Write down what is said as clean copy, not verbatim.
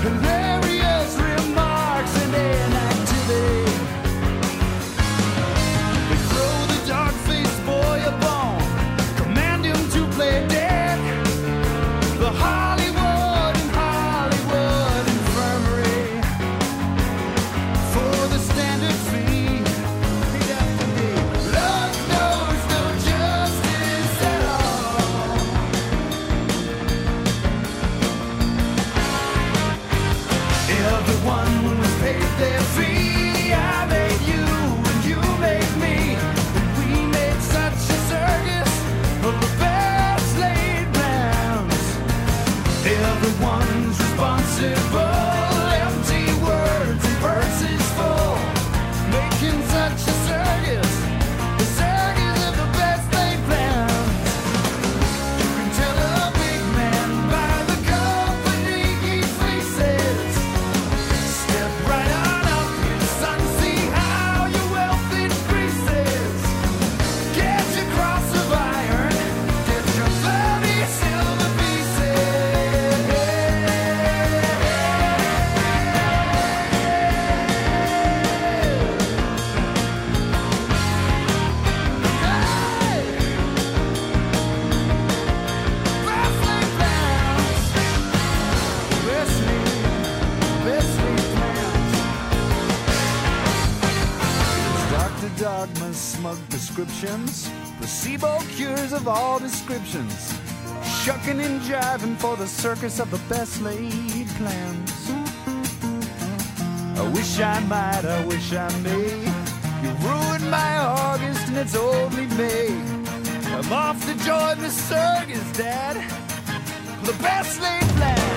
hilarious remarks and inactivity. They throw the dog-faced boy a bone, command him to play dead. The Hollywood Infirmary for the standard fee. He'd have to be. Love knows no justice at all. Everyone was paid their fee. I made you and you made me. And we made such a circus of the best laid plans. Everyone's responsible. Empty words and purses full. Making such a circus. The circus of the best laid plans. You can tell a big man by the company he fleeces. Step right on up here, son. See how your wealth increases. Get your cross of iron. Get your 30 silver pieces. Hey! Best laid plans. Best laid plans. Dr. Dogma's smug prescriptions, placebo cures of all descriptions, shucking and jiving for the circus of the best laid plans. I wish I might, I wish I may. You ruined my August and it's only May. I'm off to join the circus, Dad. The best laid plans.